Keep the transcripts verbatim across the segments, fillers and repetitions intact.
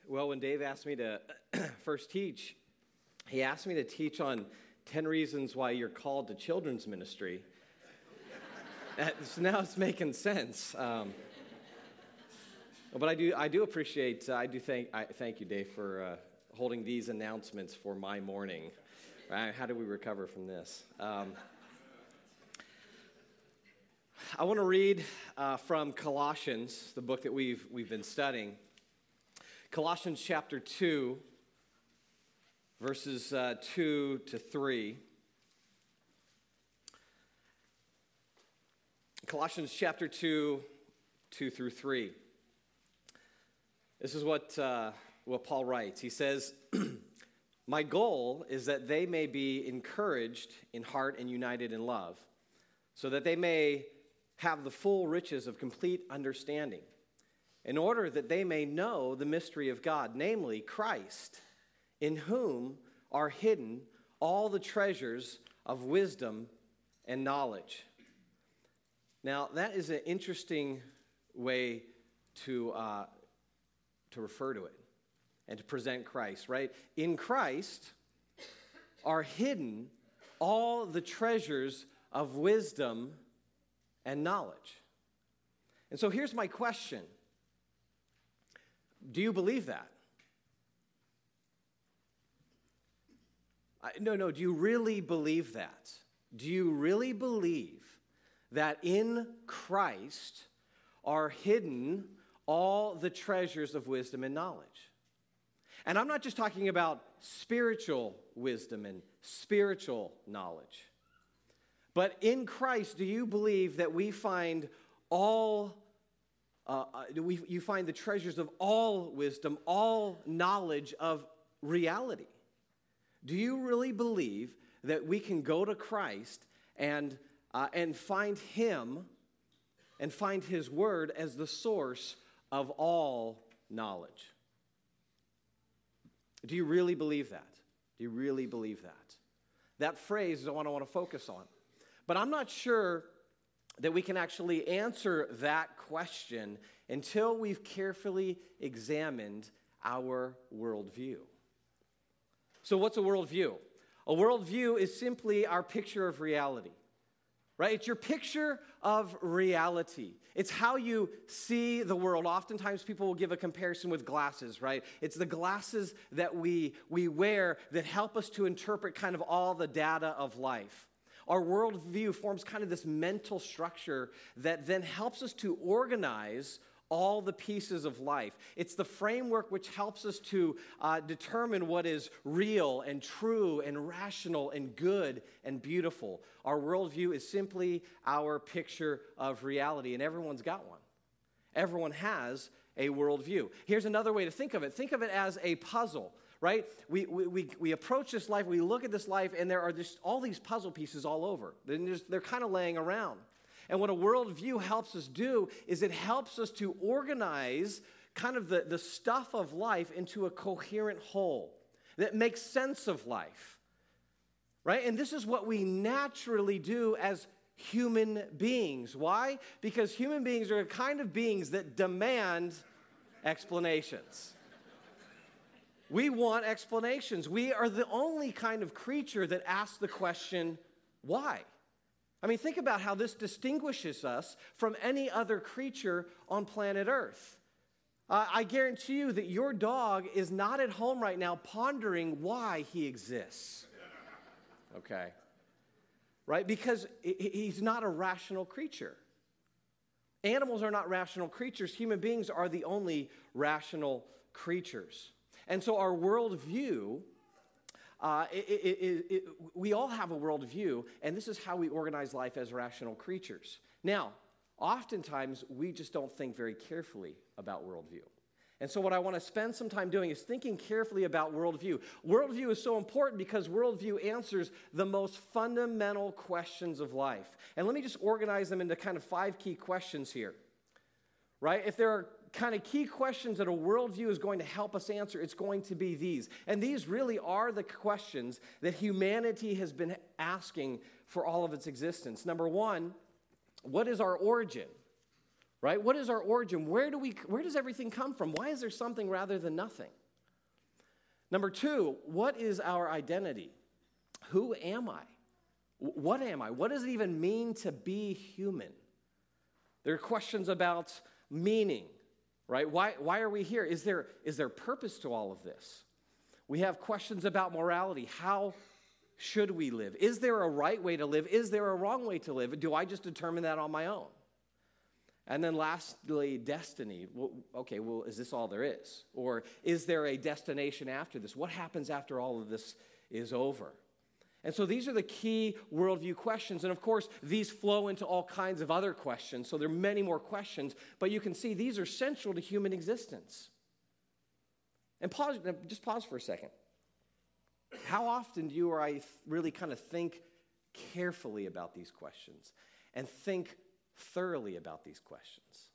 Well, when Dave asked me to first teach, he asked me to teach on ten reasons why you're called to children's ministry. So now it's making sense. Um, but I do, I do appreciate, uh, I do thank, I thank you, Dave, for uh, holding these announcements for my morning. Right? How do we recover from this? Um, I want to read uh, from Colossians, the book that we've we've been studying. Colossians chapter two, verses uh, two to three. Colossians chapter two, two through three. This is what, uh, what Paul writes. He says, "My goal is that they may be encouraged in heart and united in love, so that they may have the full riches of complete understanding, in order that they may know the mystery of God, namely Christ, in whom are hidden all the treasures of wisdom and knowledge." Now, that is an interesting way to, uh, to refer to it and to present Christ, right? In Christ are hidden all the treasures of wisdom and knowledge. And so here's my question. Do you believe that? I, no, no, do you really believe that? Do you really believe that in Christ are hidden all the treasures of wisdom and knowledge? And I'm not just talking about spiritual wisdom and spiritual knowledge. But in Christ, do you believe that we find all Uh, we, you find the treasures of all wisdom, all knowledge of reality? Do you really believe that we can go to Christ and, uh, and find Him and find His Word as the source of all knowledge? Do you really believe that? Do you really believe that? That phrase is what I want to focus on. But I'm not sure that we can actually answer that question until we've carefully examined our worldview. So what's a worldview? A worldview is simply our picture of reality, right? It's your picture of reality. It's how you see the world. Oftentimes people will give a comparison with glasses, right? It's the glasses that we, we wear that help us to interpret kind of all the data of life. Our worldview forms kind of this mental structure that then helps us to organize all the pieces of life. It's the framework which helps us to uh, determine what is real and true and rational and good and beautiful. Our worldview is simply our picture of reality, and everyone's got one. Everyone has a worldview. Here's another way to think of it. Think of it as a puzzle. Right? We, we, we, we approach this life, we look at this life, and there are just all these puzzle pieces all over. They're, just, they're kind of laying around. And what a worldview helps us do is it helps us to organize kind of the, the stuff of life into a coherent whole that makes sense of life. Right? And this is what we naturally do as human beings. Why? Because human beings are the kind of beings that demand explanations. We want explanations. We are the only kind of creature that asks the question, why? I mean, think about how this distinguishes us from any other creature on planet Earth. Uh, I guarantee you that your dog is not at home right now pondering why he exists. Okay? Right? Because he's not a rational creature. Animals are not rational creatures. Human beings are the only rational creatures. And so our worldview, uh, it, it, it, it, we all have a worldview, and this is how we organize life as rational creatures. Now, oftentimes, we just don't think very carefully about worldview. And so what I want to spend some time doing is thinking carefully about worldview. Worldview is so important because worldview answers the most fundamental questions of life. And let me just organize them into kind of five key questions here. Right? If there are kind of key questions that a worldview is going to help us answer, it's going to be these. And these really are the questions that humanity has been asking for all of its existence. Number one, what is our origin? right? What is our origin? Where do we, where does everything come from? Why is there something rather than nothing? Number two, what is our identity? Who am I? What am I? What does it even mean to be human? There are questions about meaning, right? Why, why are we here? Is there, is there purpose to all of this? We have questions about morality. How should we live? Is there a right way to live? Is there a wrong way to live? Do I just determine that on my own? And then lastly, destiny. Well, okay, well, is this all there is? Or is there a destination after this? What happens after all of this is over? And so these are the key worldview questions. And of course, these flow into all kinds of other questions. So there are many more questions. But you can see these are central to human existence. And pause, just pause for a second. How often do you or I really kind of think carefully about these questions and think thoroughly about these questions?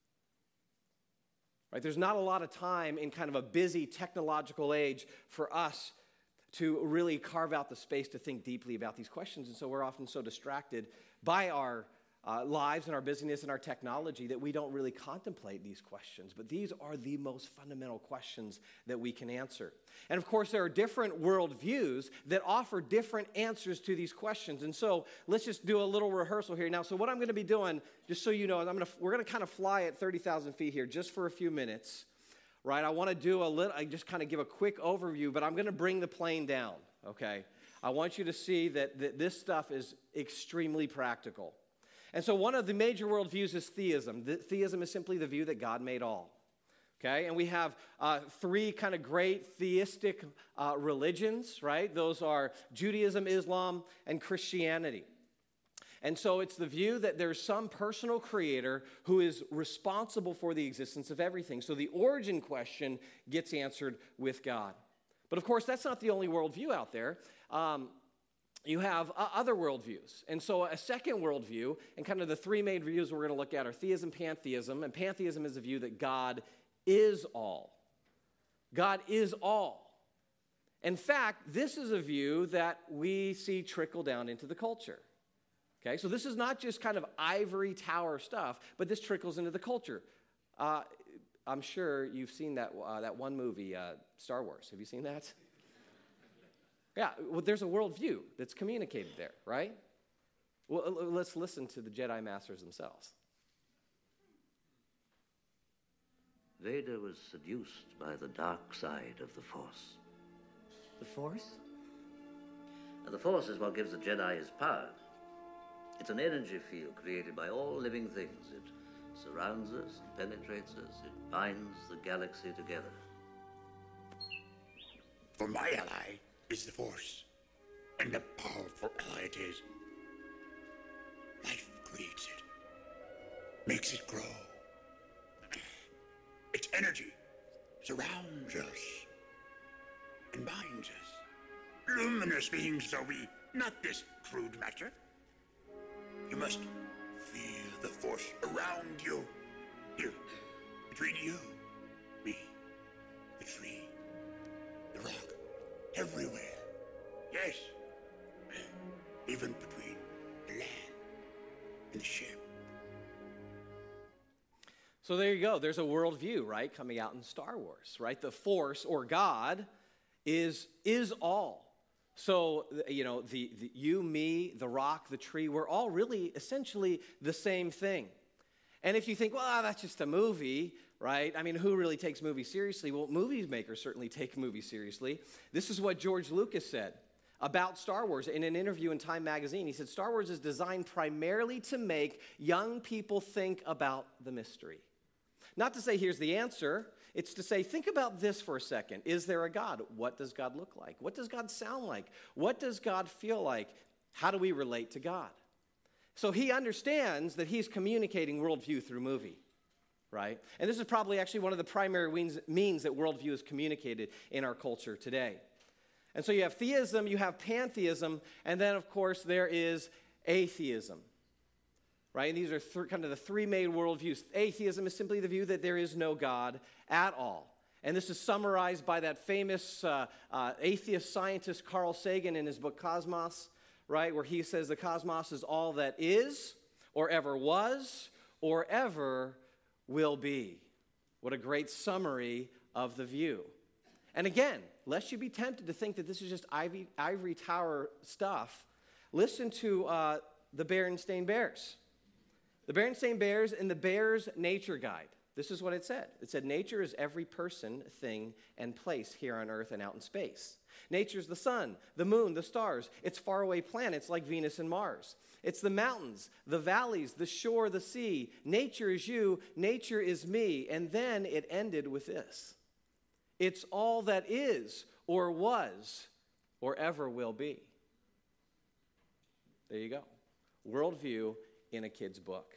Right? There's not a lot of time in kind of a busy technological age for us to really carve out the space to think deeply about these questions. And so we're often so distracted by our uh, lives and our busyness and our technology that we don't really contemplate these questions. But these are the most fundamental questions that we can answer. And of course, there are different worldviews that offer different answers to these questions. And so let's just do a little rehearsal here. Now, so what I'm going to be doing, just so you know, I'm going to, we're going to kind of fly at thirty thousand feet here just for a few minutes. Right, I want to do a little, I just kind of give a quick overview, but I'm going to bring the plane down, okay? I want you to see that, that this stuff is extremely practical. And so one of the major worldviews is theism. The, theism is simply the view that God made all, okay? And we have uh, three kind of great theistic uh, religions, right? Those are Judaism, Islam, and Christianity. And so it's the view that there's some personal creator who is responsible for the existence of everything. So the origin question gets answered with God. But of course, that's not the only worldview out there. Um, you have uh, other worldviews. And so a second worldview, and kind of the three main views we're going to look at are theism, pantheism. And pantheism is the view that God is all. God is all. In fact, this is a view that we see trickle down into the culture. Okay, so this is not just kind of ivory tower stuff, but this trickles into the culture. Uh, I'm sure you've seen that uh, that one movie, uh, Star Wars. Have you seen that? Yeah, well, there's a worldview that's communicated there, right? Well, let's listen to the Jedi Masters themselves. Vader was seduced by the dark side of the Force. The Force? Now, the Force is what gives the Jedi his power. It's an energy field created by all living things. It surrounds us, penetrates us, it binds the galaxy together. For my ally is the Force, and a powerful ally it is. Life creates it, makes it grow. Its energy surrounds us and binds us. Luminous beings are we, not this crude matter. You must feel the Force around you. Here, between you, me, the tree, the rock, everywhere. Yes, even between the land and the ship. So there you go. There's a worldview, right, coming out in Star Wars, right? The Force, or God, is, is all. So, you know, the, the you, me, the rock, the tree, we're all really essentially the same thing. And if you think, well, that's just a movie, right? I mean, who really takes movies seriously? Well, movie makers certainly take movies seriously. This is what George Lucas said about Star Wars in an interview in Time magazine. He said, Star Wars is designed primarily to make young people think about the mystery. Not to say, here's the answer. It's to say, think about this for a second. Is there a God? What does God look like? What does God sound like? What does God feel like? How do we relate to God? So he understands that he's communicating worldview through movie, right? And this is probably actually one of the primary means, means that worldview is communicated in our culture today. And so you have theism, you have pantheism, and then, of course, there is atheism. Right? And these are th- kind of the three main worldviews. Atheism is simply the view that there is no God at all. And this is summarized by that famous uh, uh, atheist scientist Carl Sagan in his book Cosmos, right? Where he says the cosmos is all that is, or ever was, or ever will be. What a great summary of the view. And again, lest you be tempted to think that this is just ivory, ivory tower stuff, listen to uh, the Berenstain Bears. The Berenstain Bears in the Bears Nature Guide. This is what it said. It said, nature is every person, thing, and place here on Earth and out in space. Nature is the sun, the moon, the stars. It's faraway planets like Venus and Mars. It's the mountains, the valleys, the shore, the sea. Nature is you, nature is me. And then it ended with this. It's all that is, or was, or ever will be. There you go. Worldview in a kid's book.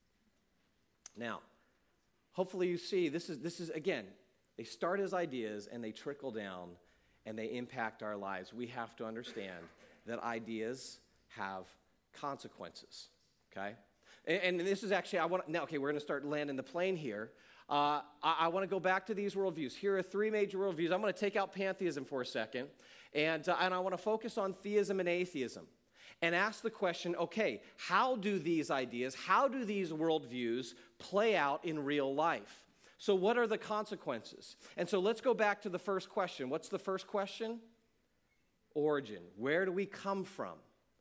Now, hopefully you see, this is, this is again, they start as ideas and they trickle down and they impact our lives. We have to understand that ideas have consequences, okay? And, and this is actually, I want to, now, okay, we're going to start landing the plane here. Uh, I, I want to go back to these worldviews. Here are three major worldviews. I'm going to take out pantheism for a second, and, uh, and I want to focus on theism and atheism and ask the question, okay, how do these ideas, how do these worldviews play out in real life? So what are the consequences? And so let's go back to the first question. What's the first question? Origin. Where do we come from?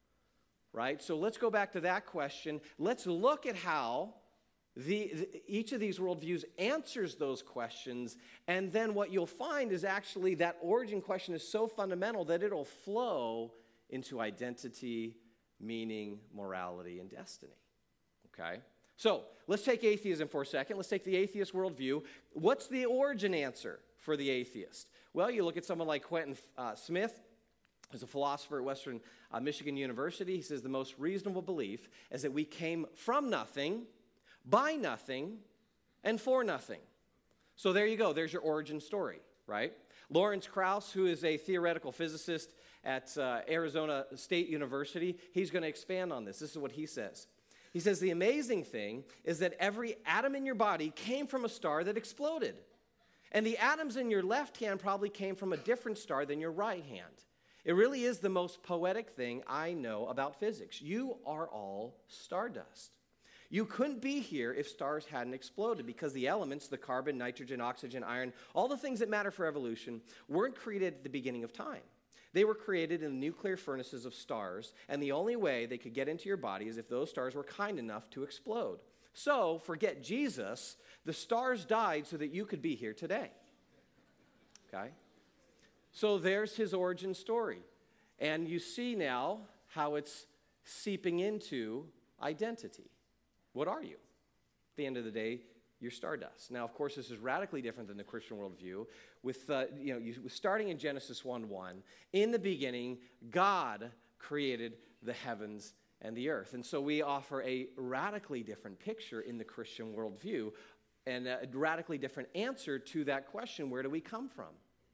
Right? So let's go back to that question. Let's look at how the, the, each of these worldviews answers those questions, and then what you'll find is actually that origin question is so fundamental that it'll flow into identity, meaning, morality, and destiny. Okay? So let's take atheism for a second. Let's take the atheist worldview. What's the origin answer for the atheist? Well, you look at someone like Quentin uh, Smith, who's a philosopher at Western uh, Michigan University. He says the most reasonable belief is that we came from nothing, by nothing, and for nothing. So there you go. There's your origin story, right? Lawrence Krauss, who is a theoretical physicist at uh, Arizona State University, he's going to expand on this. This is what he says. He says, the amazing thing is that every atom in your body came from a star that exploded. And the atoms in your left hand probably came from a different star than your right hand. It really is the most poetic thing I know about physics. You are all stardust. You couldn't be here if stars hadn't exploded because the elements, the carbon, nitrogen, oxygen, iron, all the things that matter for evolution, weren't created at the beginning of time. They were created in the nuclear furnaces of stars, and the only way they could get into your body is if those stars were kind enough to explode. So, forget Jesus, the stars died so that you could be here today. Okay? So there's his origin story. And you see now how it's seeping into identity. What are you? At the end of the day, you're stardust. Now, of course, this is radically different than the Christian worldview. With, uh, you know, you, starting in Genesis one one, in the beginning, God created the heavens and the earth. And so we offer a radically different picture in the Christian worldview and a radically different answer to that question, where do we come from?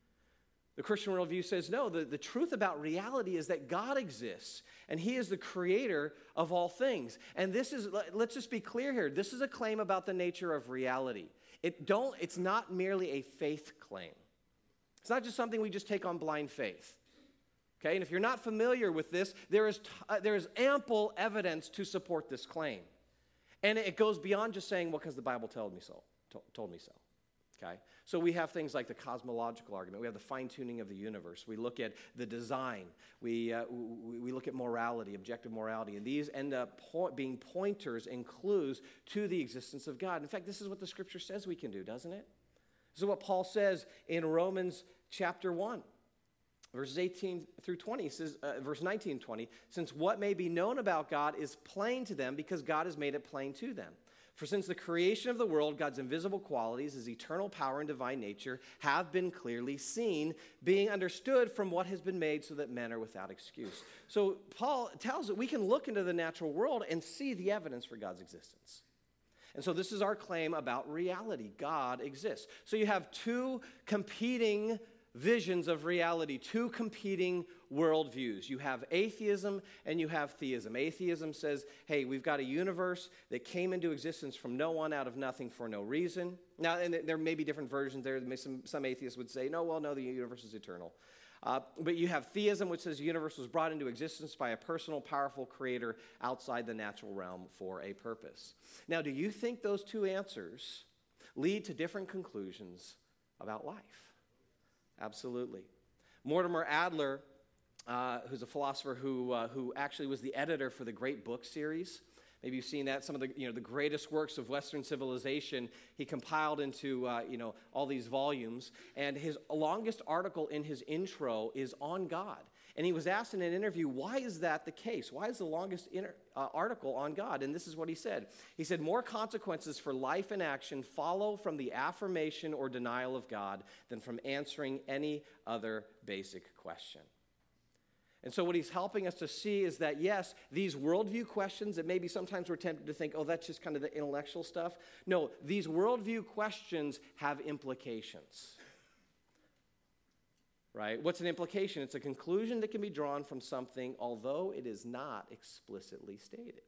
The Christian worldview says, no, the, the truth about reality is that God exists, and he is the creator of all things. And this is, let's just be clear here, this is a claim about the nature of reality. It don't, it's not merely a faith claim. It's not just something we just take on blind faith. Okay, and if you're not familiar with this, there is, t- uh, there is ample evidence to support this claim. And it goes beyond just saying, well, because the Bible told me so, to- told me so. Okay, so we have things like the cosmological argument. We have the fine-tuning of the universe. We look at the design. We, uh, we, we look at morality, objective morality. And these end up po- being pointers and clues to the existence of God. In fact, this is what the Scripture says we can do, doesn't it? This is what Paul says in Romans chapter one, verses eighteen through twenty. He says, uh, verse nineteen and twenty, since what may be known about God is plain to them because God has made it plain to them. For since the creation of the world, God's invisible qualities, his eternal power and divine nature, have been clearly seen, being understood from what has been made so that men are without excuse. So Paul tells that we can look into the natural world and see the evidence for God's existence. And so this is our claim about reality. God exists. So you have two competing visions of reality, two competing worldviews. You have atheism and you have theism. Atheism says, hey, we've got a universe that came into existence from no one, out of nothing, for no reason. Now, and there may be different versions there. Some, some atheists would say, no, well, no, the universe is eternal. Uh, but you have theism, which says the universe was brought into existence by a personal, powerful creator outside the natural realm for a purpose. Now, do you think those two answers lead to different conclusions about life? Absolutely. Mortimer Adler, uh, who's a philosopher who, uh, who actually was the editor for the Great Book series. Maybe you've seen that. Some of the, you know, the greatest works of Western civilization, he compiled into, uh, you know, all these volumes. And his longest article in his intro is on God. And he was asked in an interview, why is that the case? Why is the longest inter- uh, article on God? And this is what he said. He said, more consequences for life and action follow from the affirmation or denial of God than from answering any other basic question. And so what he's helping us to see is that, yes, these worldview questions that maybe sometimes we're tempted to think, oh, that's just kind of the intellectual stuff. No, these worldview questions have implications. Right? What's an implication? It's a conclusion that can be drawn from something, although it is not explicitly stated.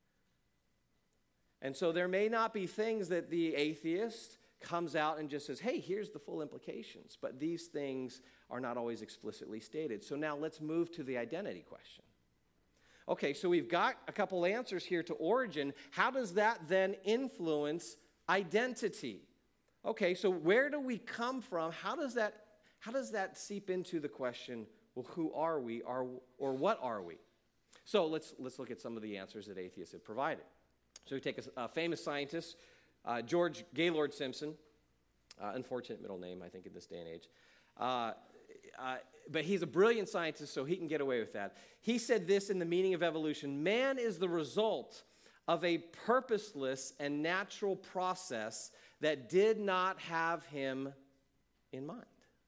And so there may not be things that the atheist comes out and just says, hey, here's the full implications. But these things are not always explicitly stated. So now let's move to the identity question. Okay, so we've got a couple answers here to origin. How does that then influence identity? Okay, so where do we come from? How does that, how does that seep into the question, well, who are we, are, or what are we? So let's, let's look at some of the answers that atheists have provided. So we take a, a famous scientist, uh, George Gaylord Simpson, uh, unfortunate middle name, I think, in this day and age. Uh, uh, but he's a brilliant scientist, so he can get away with that. He said this in The Meaning of Evolution: man is the result of a purposeless and natural process that did not have him in mind.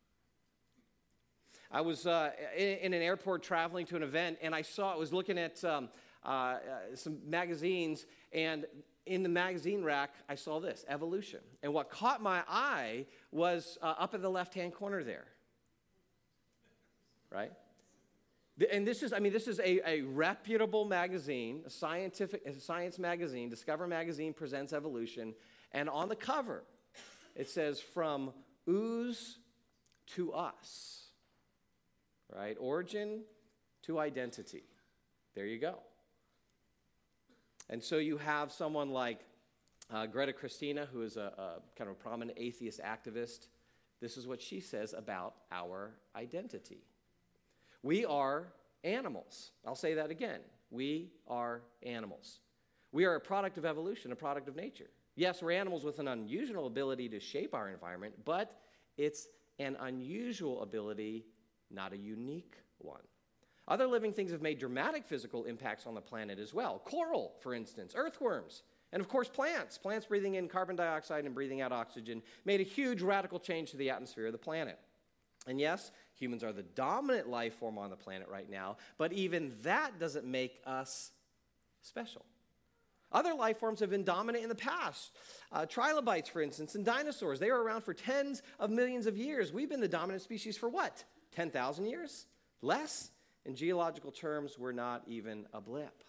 I was uh, in, in an airport traveling to an event, and I saw, I was looking at um, uh, uh, some magazines, and in the magazine rack, I saw this, evolution. And what caught my eye was uh, up in the left-hand corner there, right? And this is, I mean, this is a, a reputable magazine, a scientific, a science magazine. Discover Magazine presents evolution. And on the cover, it says, from ooze to us, right? Origin to identity. There you go. And so you have someone like uh, Greta Christina, who is a, a kind of a prominent atheist activist. This is what she says about our identity. We are animals. I'll say that again. We are animals. We are a product of evolution, a product of nature. Yes, we're animals with an unusual ability to shape our environment, but it's an unusual ability, not a unique one. Other living things have made dramatic physical impacts on the planet as well. Coral, for instance, earthworms, and of course plants. Plants breathing in carbon dioxide and breathing out oxygen made a huge radical change to the atmosphere of the planet. And yes, humans are the dominant life form on the planet right now, but even that doesn't make us special. Other life forms have been dominant in the past. Uh, trilobites, for instance, and dinosaurs, they were around for tens of millions of years. We've been the dominant species for what? ten thousand years? Less? In geological terms, we're not even a blip.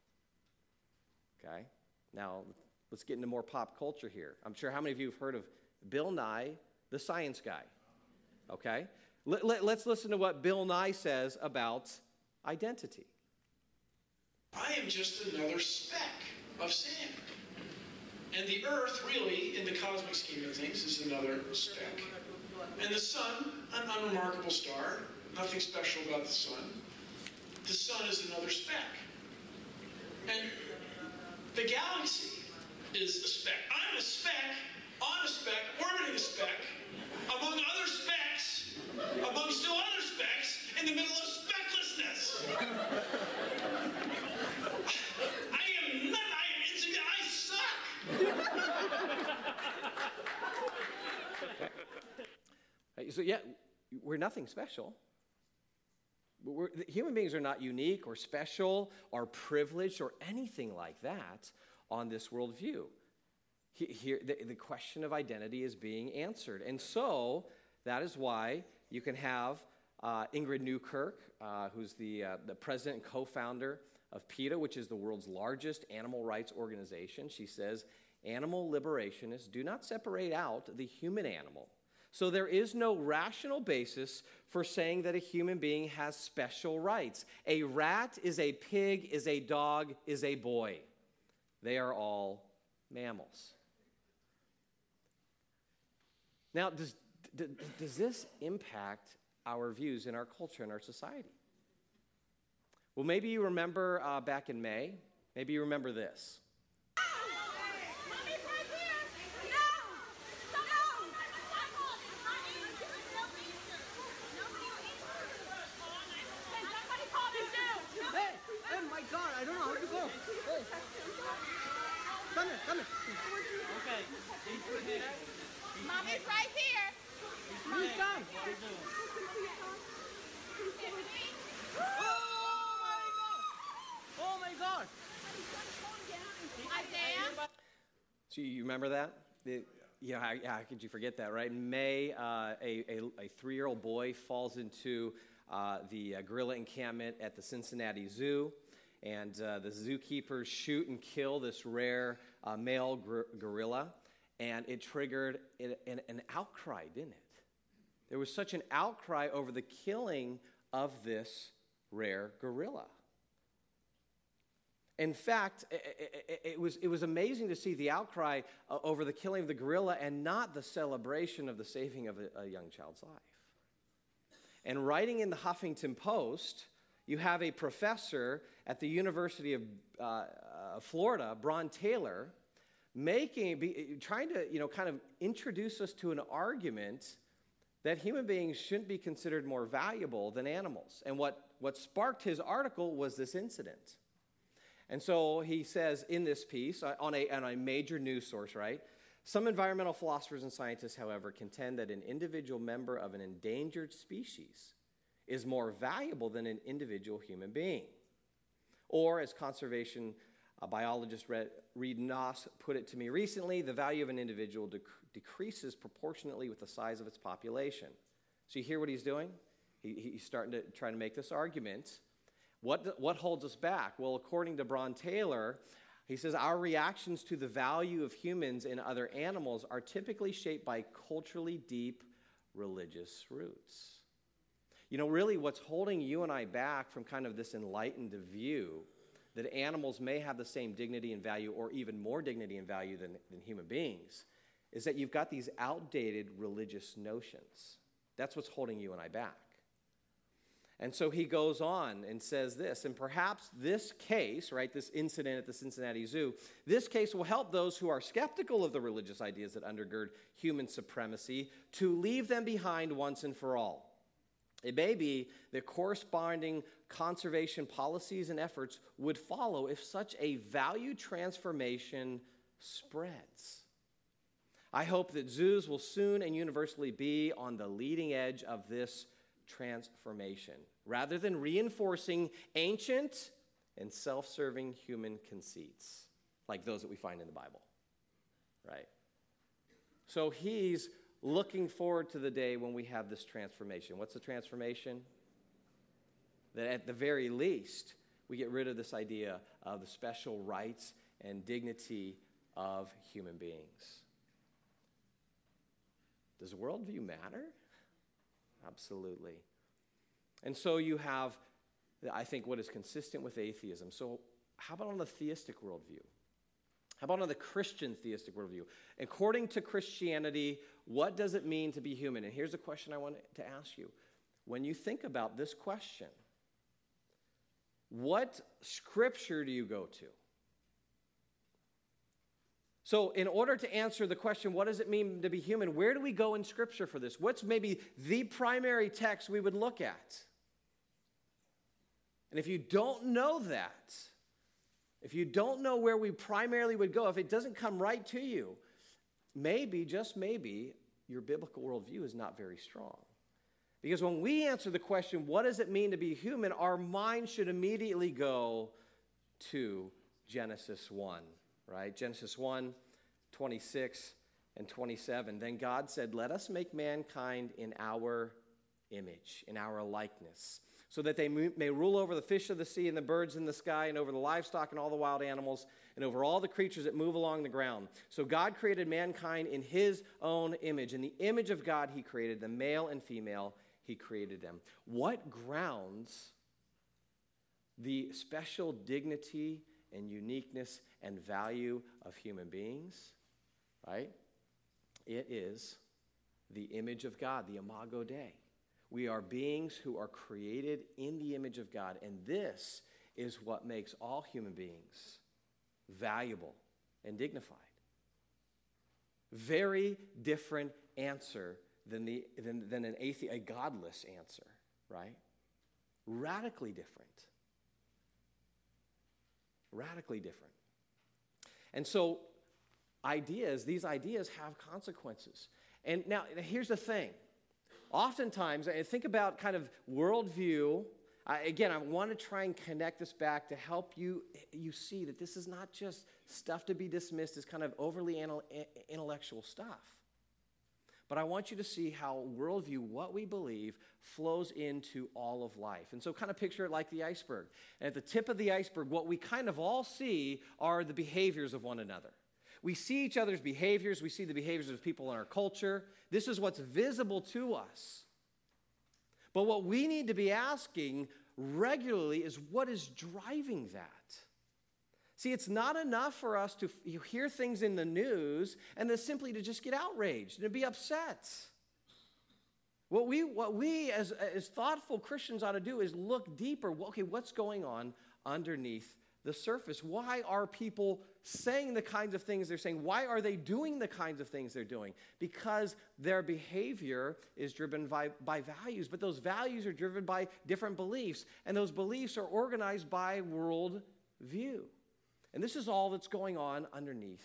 Okay? Now, let's get into more pop culture here. I'm sure how many of you have heard of Bill Nye, the science guy? Okay? Let, let, let's listen to what Bill Nye says about identity. I am just another speck of sand. And the Earth, really, in the cosmic scheme of things, is another speck. And the sun, an unremarkable star, nothing special about the sun. The sun is another speck. And the galaxy is a speck. I'm a speck, on a speck, orbiting a speck, among other specks, among still other specks, in the middle of specklessness. I am not, I am insignificant, I suck. So yeah, we're nothing special. We're, human beings are not unique or special or privileged or anything like that on this worldview. Here, the, the question of identity is being answered. And so that is why you can have uh, Ingrid Newkirk, uh, who's the, uh, the president and co-founder of PETA, which is the world's largest animal rights organization. She says, animal liberationists do not separate out the human animal So there is no rational basis for saying that a human being has special rights. A rat is a pig, is a dog, is a boy. They are all mammals. Now, does, d- does this impact our views in our culture and our society? Well, maybe you remember uh, back in May, maybe you remember this. Mommy's right here. Who's done? Oh my God! Isaiah? So you remember that? The, yeah, how, how could you forget that, right? In May, uh, a, a, a three-year-old boy falls into uh, the uh, gorilla encampment at the Cincinnati Zoo, and uh, the zookeepers shoot and kill this rare uh, male gor- gorilla, and it triggered an, an, an outcry, didn't it? There was such an outcry over the killing of this rare gorilla. In fact, it, it, it, was, it was amazing to see the outcry uh, over the killing of the gorilla and not the celebration of the saving of a, a young child's life. And writing in the Huffington Post, you have a professor at the University of uh, uh, Florida, Bron Taylor, making, be, trying to, you know, kind of introduce us to an argument that human beings shouldn't be considered more valuable than animals. And what, what sparked his article was this incident. And so he says in this piece, on a, on a major news source, right? Some environmental philosophers and scientists, however, contend that an individual member of an endangered species is more valuable than an individual human being. Or, as conservation uh, biologist Reed Noss put it to me recently, the value of an individual dec- decreases proportionately with the size of its population. So you hear what he's doing? He, he's starting to try to make this argument. What, what holds us back? Well, according to Bron Taylor, he says our reactions to the value of humans and other animals are typically shaped by culturally deep religious roots. You know, really what's holding you and I back from kind of this enlightened view that animals may have the same dignity and value or even more dignity and value than, than human beings is that you've got these outdated religious notions. That's what's holding you and I back. And so he goes on and says this, and perhaps this case, right, this incident at the Cincinnati Zoo, this case will help those who are skeptical of the religious ideas that undergird human supremacy to leave them behind once and for all. It may be that corresponding conservation policies and efforts would follow if such a value transformation spreads. I hope that zoos will soon and universally be on the leading edge of this transformation, rather than reinforcing ancient and self-serving human conceits, like those that we find in the Bible, right? So he's looking forward to the day when we have this transformation. What's the transformation? That at the very least, we get rid of this idea of the special rights and dignity of human beings. Does worldview matter? Absolutely. And so you have, I think, what is consistent with atheism. So how about on the theistic worldview? How about on the Christian theistic worldview? According to Christianity, what does it mean to be human? And here's a question I want to ask you. When you think about this question, what scripture do you go to? So in order to answer the question, what does it mean to be human, where do we go in Scripture for this? What's maybe the primary text we would look at? And if you don't know that, if you don't know where we primarily would go, if it doesn't come right to you, maybe, just maybe, your biblical worldview is not very strong. Because when we answer the question, what does it mean to be human, our mind should immediately go to Genesis one. Right? Genesis one, twenty-six and twenty-seven. Then God said, let us make mankind in our image, in our likeness, so that they may rule over the fish of the sea and the birds in the sky and over the livestock and all the wild animals and over all the creatures that move along the ground. So God created mankind in his own image. In the image of God he created them, male and female, he created them. What grounds the special dignity and uniqueness and value of human beings, right? It is the image of God, the Imago Dei. We are beings who are created in the image of God, and this is what makes all human beings valuable and dignified. Very different answer than, the, than, than an athe- a godless answer, right? Radically different. Radically different. And so ideas, these ideas have consequences. And now, here's the thing. Oftentimes, I think about kind of worldview. Uh, again, I want to try and connect this back to help you, you see that this is not just stuff to be dismissed as kind of overly anal- intellectual stuff. But I want you to see how worldview, what we believe, flows into all of life. And so kind of picture it like the iceberg. And at the tip of the iceberg, what we kind of all see are the behaviors of one another. We see each other's behaviors. We see the behaviors of people in our culture. This is what's visible to us. But what we need to be asking regularly is, what is driving that? See, it's not enough for us to you hear things in the news and then simply to just get outraged and to be upset. What we, what we as, as thoughtful Christians ought to do is look deeper. Okay, what's going on underneath the surface? Why are people saying the kinds of things they're saying? Why are they doing the kinds of things they're doing? Because their behavior is driven by, by values, but those values are driven by different beliefs, and those beliefs are organized by world view. And this is all that's going on underneath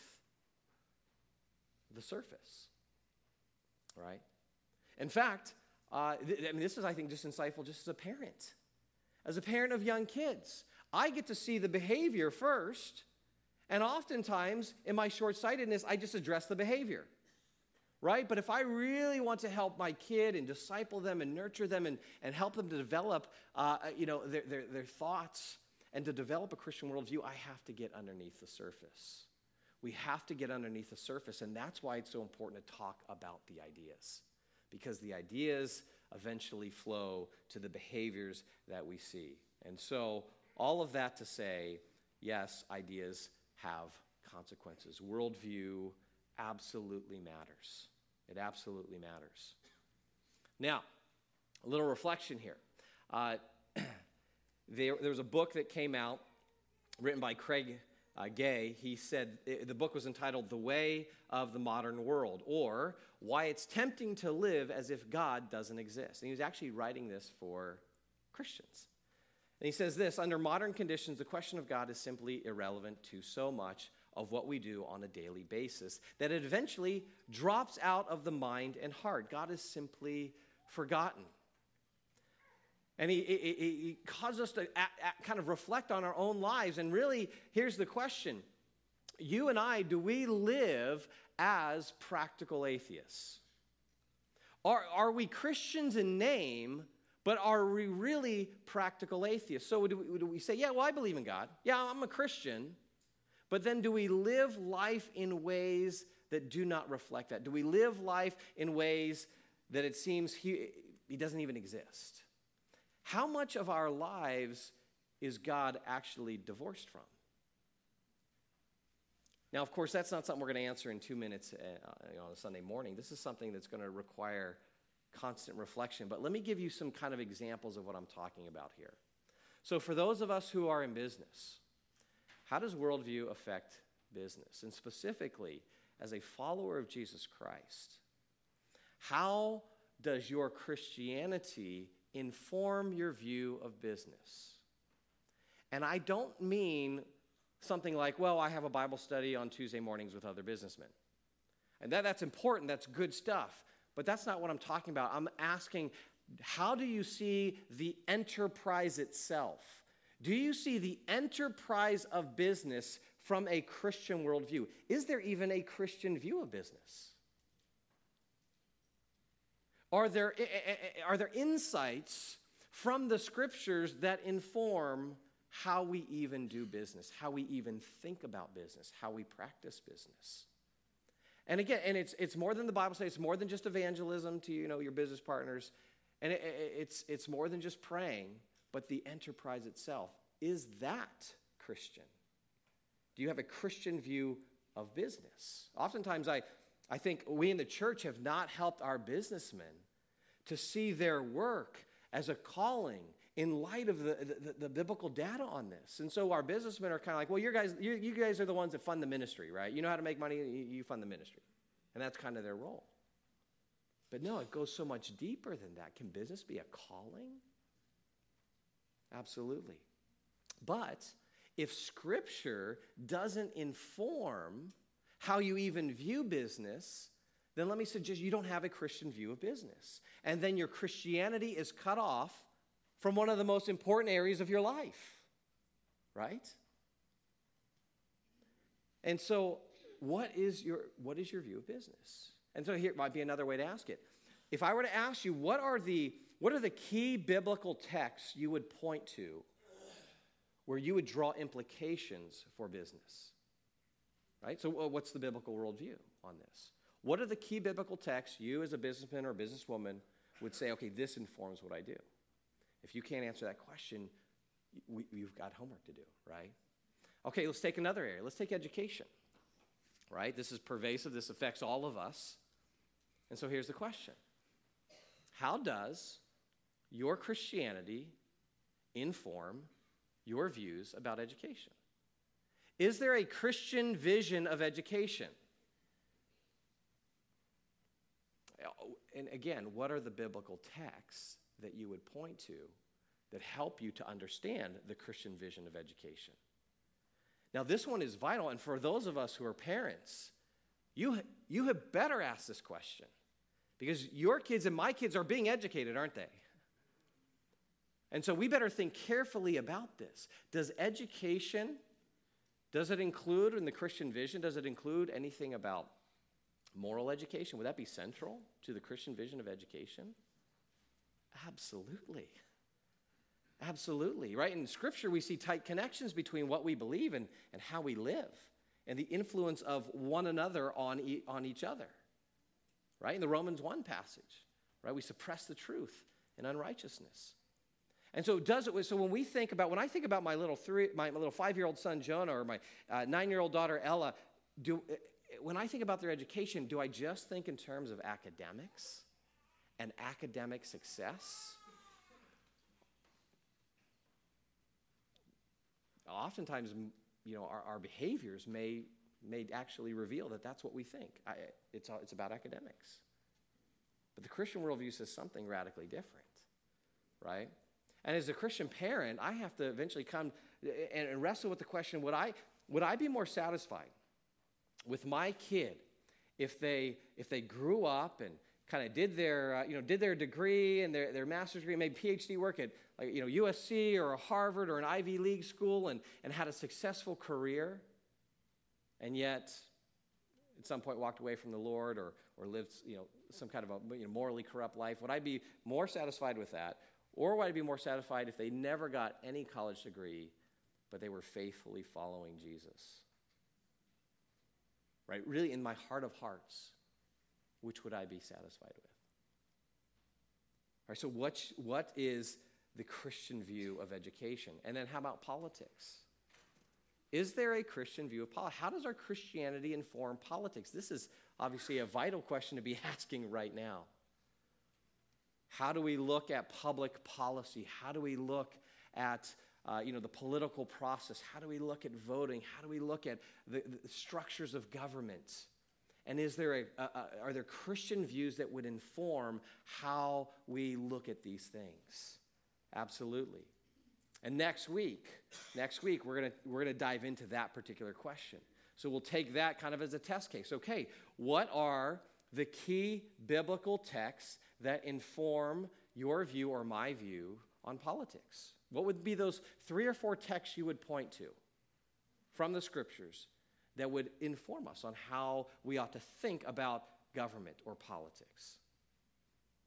the surface, right? In fact, uh, th- I mean, this is, I think, just insightful just as a parent. As a parent of young kids, I get to see the behavior first, and oftentimes, in my short-sightedness, I just address the behavior, right? But if I really want to help my kid and disciple them and nurture them and, and help them to develop, uh, you know, their, their, their thoughts and to develop a Christian worldview, I have to get underneath the surface. We have to get underneath the surface, and that's why it's so important to talk about the ideas, because the ideas eventually flow to the behaviors that we see. And so, all of that to say, yes, ideas have consequences. Worldview absolutely matters. It absolutely matters. Now, a little reflection here. Uh, there, there was a book that came out written by Craig uh, Gay. He said it, the book was entitled The Way of the Modern World, or Why It's Tempting to Live as If God Doesn't Exist. And he was actually writing this for Christians. And he says this: under modern conditions, the question of God is simply irrelevant to so much of what we do on a daily basis that it eventually drops out of the mind and heart. God is simply forgotten. And he, he, he causes us to a, a, kind of reflect on our own lives. And really, here's the question. You and I, do we live as practical atheists? Are, are we Christians in name, but are we really practical atheists? So do we, do we say, yeah, well, I believe in God. Yeah, I'm a Christian. But then do we live life in ways that do not reflect that? Do we live life in ways that it seems he, he doesn't even exist? How much of our lives is God actually divorced from? Now, of course, that's not something we're going to answer in two minutes uh, on a Sunday morning. This is something that's going to require constant reflection. But let me give you some kind of examples of what I'm talking about here. So for those of us who are in business, how does worldview affect business? And specifically, as a follower of Jesus Christ, how does your Christianity inform your view of business? And I don't mean something like, well, I have a Bible study on Tuesday mornings with other businessmen. And that, that's important, that's good stuff. But that's not what I'm talking about. I'm asking, how do you see the enterprise itself? Do you see the enterprise of business from a Christian worldview? Is there even a Christian view of business? Are there, are there insights from the scriptures that inform how we even do business, how we even think about business, how we practice business. And again, and it's it's more than the Bible says. It's more than just evangelism to, you know, your business partners. And it, it, it's it's more than just praying, but the enterprise itself. Is that Christian? Do you have a Christian view of business? Oftentimes I, I think we in the church have not helped our businessmen to see their work as a calling in light of the, the, the biblical data on this. And so our businessmen are kind of like, well, you guys, you, you guys are the ones that fund the ministry, right? You know how to make money, you, you fund the ministry. And that's kind of their role. But no, it goes so much deeper than that. Can business be a calling? Absolutely. But if Scripture doesn't inform how you even view business, then let me suggest you don't have a Christian view of business. And then your Christianity is cut off from one of the most important areas of your life, right? And so what is your, what is your view of business? And so here might be another way to ask it. If I were to ask you, what are the, what are the key biblical texts you would point to where you would draw implications for business? Right? So what's the biblical worldview on this? What are the key biblical texts you as a businessman or a businesswoman would say, okay, this informs what I do? If you can't answer that question, we, we've got homework to do, right? Okay, let's take another area. Let's take education, right? This is pervasive. This affects all of us. And so here's the question. How does your Christianity inform your views about education? Is there a Christian vision of education? And again, what are the biblical texts that you would point to that help you to understand the Christian vision of education? Now, this one is vital, and for those of us who are parents, you, you had better ask this question, because your kids and my kids are being educated, aren't they? And so we better think carefully about this. Does education, does it include, in the Christian vision, does it include anything about moral education? Would that be central to the Christian vision of education? Absolutely. Absolutely, right? In Scripture, we see tight connections between what we believe and, and how we live, and the influence of one another on, e- on each other, right? In the Romans one passage, right? We suppress the truth in unrighteousness. And so does it, so when we think about, when I think about my little three, my little five-year-old son, Jonah, or my uh, nine-year-old daughter, Ella, do, when I think about their education, do I just think in terms of academics and academic success? Oftentimes, you know, our, our behaviors may, may actually reveal that that's what we think. I, it's, it's about academics. But the Christian worldview says something radically different, right? And as a Christian parent, I have to eventually come and, and wrestle with the question, would I, would I be more satisfied with my kid if they, if they grew up and kind of did their, uh, you know, did their degree and their, their master's degree, maybe PhD work at, like, you know, U S C or a Harvard or an Ivy League school and, and had a successful career, and yet at some point walked away from the Lord or, or lived, you know, some kind of a, you know, morally corrupt life? Would I be more satisfied with that? Or would I be more satisfied if they never got any college degree, but they were faithfully following Jesus? Right? Really, in my heart of hearts, which would I be satisfied with? All right, so what, what is the Christian view of education? And then how about politics? Is there a Christian view of politics? How does our Christianity inform politics? This is obviously a vital question to be asking right now. How do we look at public policy? How do we look at uh, you know, the political process? How do we look at voting? How do we look at the, the structures of government? And is there a, a, a, are there Christian views that would inform how we look at these things? Absolutely. And next week, next week we're gonna we're gonna dive into that particular question. So we'll take that kind of as a test case. Okay, what are the key biblical texts that inform your view or my view on politics? What would be those three or four texts you would point to from the Scriptures that would inform us on how we ought to think about government or politics?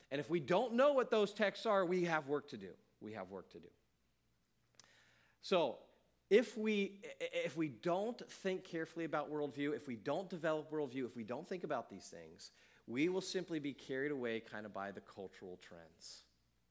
And if we don't know what those texts are, we have work to do. We have work to do. So, if we, if we don't think carefully about worldview, if we don't develop worldview, if we don't think about these things, we will simply be carried away kind of by the cultural trends.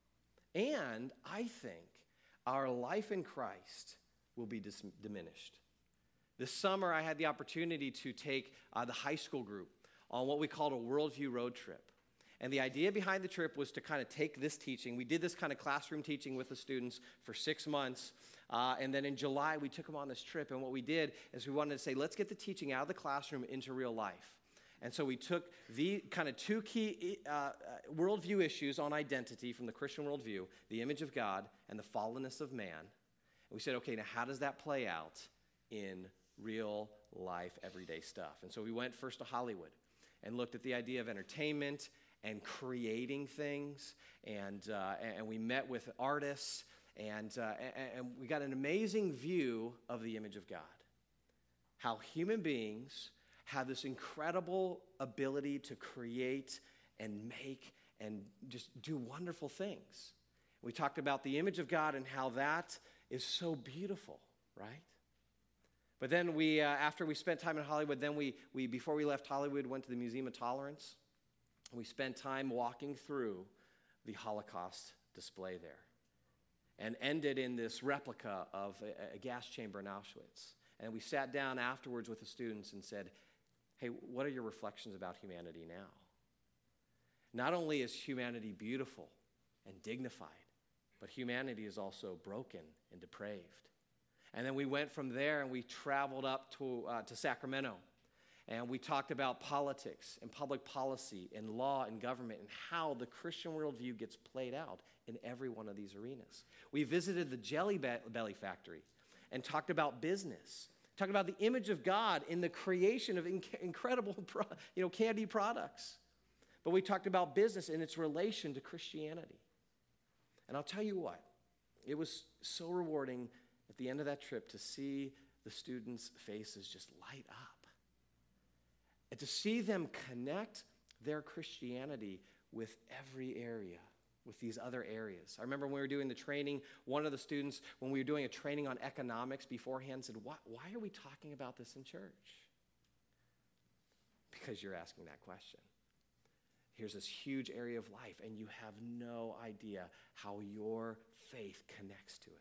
And I think our life in Christ will be dis- diminished. This summer, I had the opportunity to take uh, the high school group on what we called a worldview road trip. And the idea behind the trip was to kind of take this teaching. We did this kind of classroom teaching with the students for six months. Uh, and then in July, we took them on this trip. And what we did is we wanted to say, let's get the teaching out of the classroom into real life. And so we took the kind of two key uh, uh, worldview issues on identity from the Christian worldview, the image of God and the fallenness of man. And we said, okay, now how does that play out in real life, everyday stuff? And so we went first to Hollywood and looked at the idea of entertainment and creating things. And, uh, and we met with artists, and, uh, and, and we got an amazing view of the image of God. How human beings have this incredible ability to create and make and just do wonderful things. We talked about the image of God and how that is so beautiful, right? But then we, uh, after we spent time in Hollywood, then we, we, before we left Hollywood, went to the Museum of Tolerance. We spent time walking through the Holocaust display there and ended in this replica of a, a gas chamber in Auschwitz. And we sat down afterwards with the students and said, hey, what are your reflections about humanity now? Not only is humanity beautiful and dignified, but humanity is also broken and depraved. And then we went from there and we traveled up to, uh, to Sacramento. And we talked about politics and public policy and law and government and how the Christian worldview gets played out in every one of these arenas. We visited the Jelly Belly factory and talked about business, talked about the image of God in the creation of inc- incredible pro- you know, candy products. But we talked about business and its relation to Christianity. And I'll tell you what, it was so rewarding at the end of that trip to see the students' faces just light up. And to see them connect their Christianity with every area, with these other areas. I remember when we were doing the training, one of the students, when we were doing a training on economics beforehand, said, why, why are we talking about this in church? Because you're asking that question. Here's this huge area of life, and you have no idea how your faith connects to it.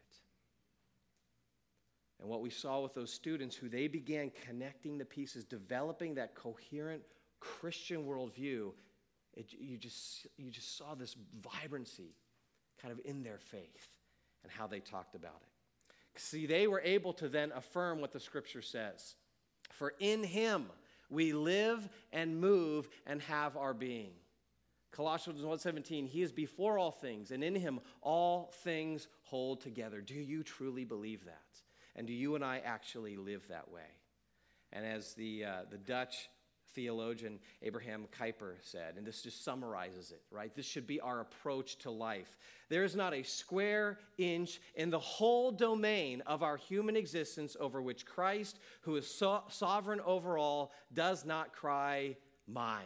And what we saw with those students, who they began connecting the pieces, developing that coherent Christian worldview, it, you just, you just saw this vibrancy kind of in their faith and how they talked about it. See, they were able to then affirm what the Scripture says. For in him we live and move and have our being. Colossians one seventeen, he is before all things, and in him all things hold together. Do you truly believe that? And do you and I actually live that way? And as the, uh, the Dutch theologian Abraham Kuyper said, and this just summarizes it, right? This should be our approach to life. There is not a square inch in the whole domain of our human existence over which Christ, who is so- sovereign over all, does not cry, mine.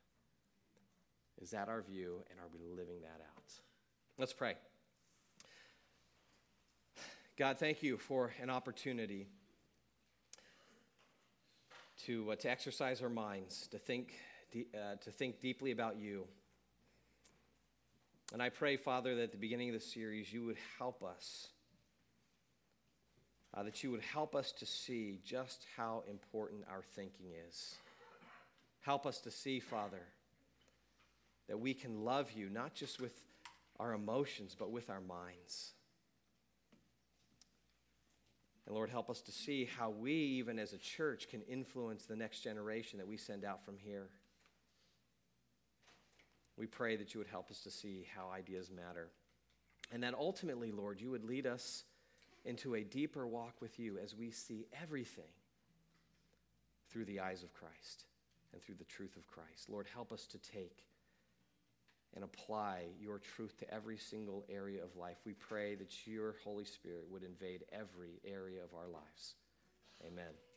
Is that our view, and are we living that out? Let's pray. God, thank you for an opportunity to, uh, to exercise our minds, to think, de- uh, to think deeply about you. And I pray, Father, that at the beginning of the series, you would help us, uh, that you would help us to see just how important our thinking is. Help us to see, Father, that we can love you, not just with our emotions, but with our minds. And Lord, help us to see how we, even as a church, can influence the next generation that we send out from here. We pray that you would help us to see how ideas matter. And that ultimately, Lord, you would lead us into a deeper walk with you as we see everything through the eyes of Christ and through the truth of Christ. Lord, help us to take and apply your truth to every single area of life. We pray that your Holy Spirit would invade every area of our lives. Amen.